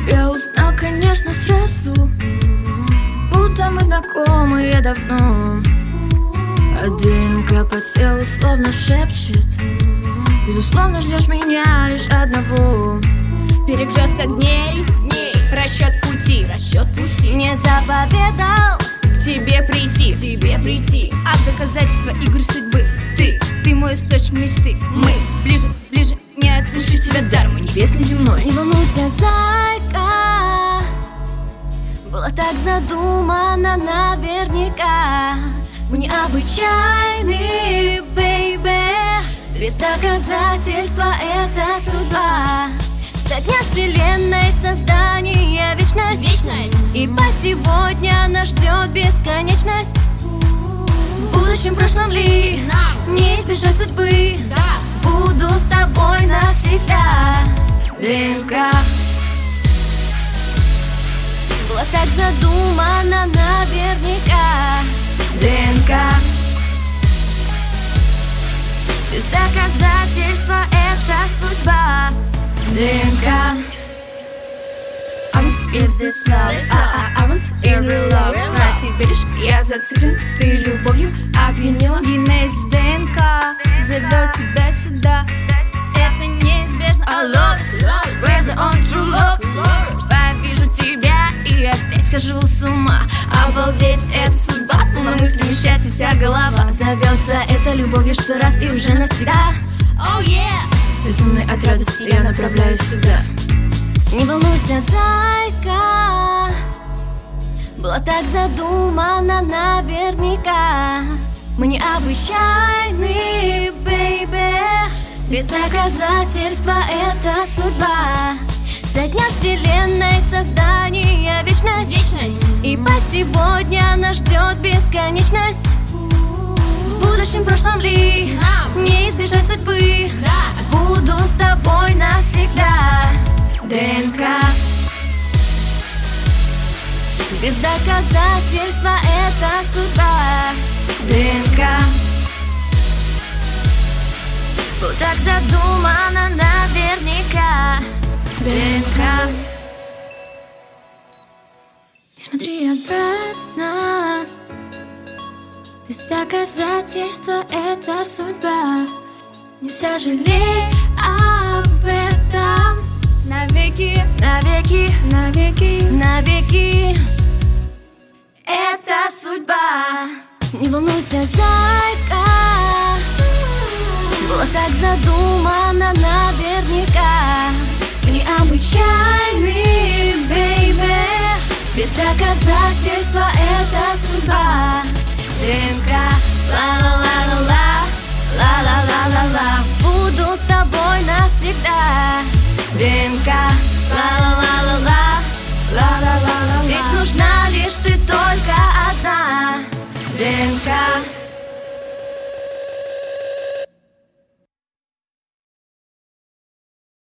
Я узнал, конечно, сразу, будто мы знакомые давно. А ДНК по телу словно шепчет: безусловно, ждешь меня лишь одного. Перекресток дней, расчет пути. Мне заповедал к тебе прийти. А доказательства игры судьбы ты мой источник мечты. Мы ближе, не отпущу тебя даром небесный земной. Не волнуйся, зайка, было так задумано наверняка. Мы необычайны, бейбе, без доказательства это судьба. Со дня вселенной создания вечность. И по сегодня нас ждет бесконечность. В будущем, прошлом ли не избежать судьбы. Буду с тобой навсегда. ДНК было так задумано наверняка. ДНК без доказательства это судьба. ДНК I want to give this love, I want to in real love. На тебе лишь я зациклен, ты любовью опьянела. Генез ДНК зовет тебя сюда. Это неизбежно. I love it, where the on true love is. Я вижу тебя и опять схожу с ума. Обалдеть, это судьба, полна мыслями счастья вся голова. Зовется это любовью что раз и уже навсегда. Oh yeah! Безумный от радости я направляюсь сюда. Не волнуйся, зайка, было так задумано наверняка. Мы необычайны, бейбе, без доказательства это судьба. Со дня вселенной создания вечность. И по сегодня нас ждет бесконечность. В будущем, прошлом ли не избежать судьбы. Буду с тобой навсегда. ДНК без доказательства это судьба. ДНК вот так задумано наверняка. ДНК. Не смотри обратно, без доказательства это судьба. Не сожалей об этом. Навеки, это судьба. Не волнуйся, зайка, было так задумано наверняка. Мы необычайны, бейбе, без доказательства это судьба. ДНК, ла-ла-ла-ла-ла, ла-ла-ла-ла-ла. Буду с тобой навсегда. ДНК